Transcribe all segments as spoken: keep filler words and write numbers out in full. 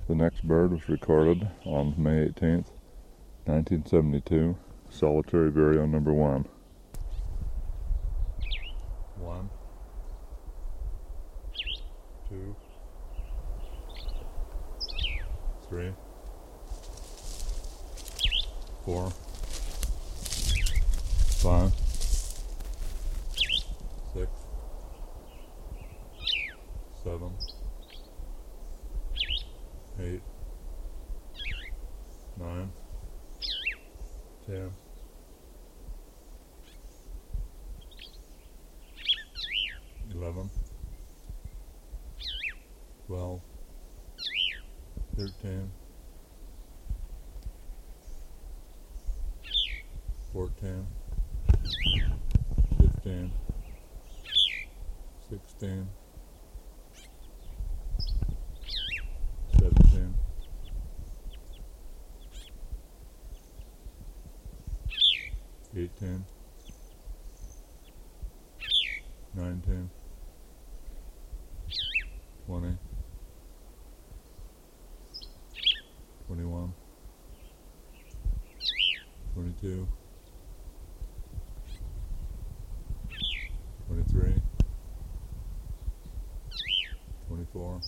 The next bird was recorded on May eighteenth, nineteen seventy-two, solitary vireo number one. One, two, three, four, five, six, seven, eight, nine, ten, eleven, twelve, thirteen, fourteen, fifteen, sixteen, seventeen, eighteen, nineteen, twenty, twenty-one, twenty-two, twenty-three, twenty-four,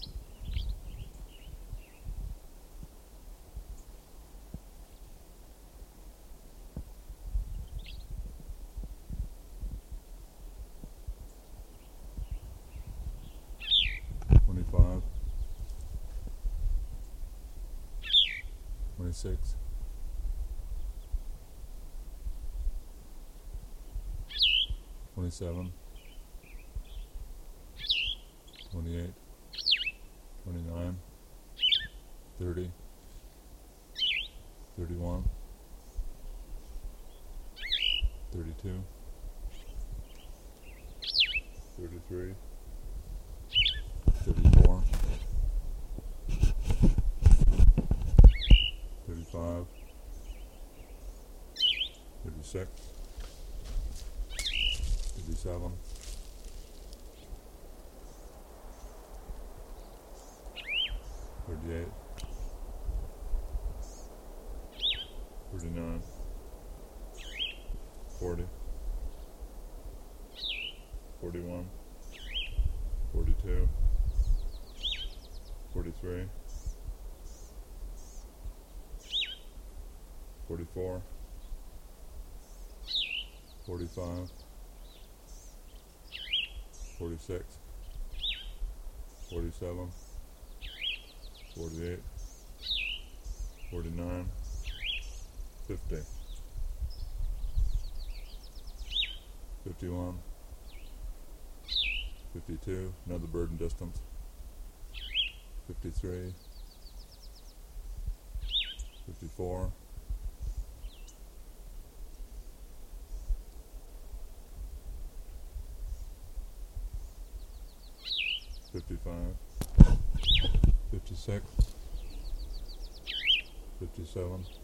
twenty-five, twenty-six, twenty-seven, twenty-eight, twenty-nine, thirty, thirty-one, thirty-two, thirty-three, thirty-four, thirty-five, thirty-six, thirty-seven, thirty-eight, thirty-nine, forty, forty-one, forty-two, forty-three, forty-four, forty-five, forty-six, forty-seven, forty-eight, forty-nine, fifty, fifty-one, fifty-two, another bird in distance, fifty-three, fifty-four, fifty-five, fifty-six, fifty-seven,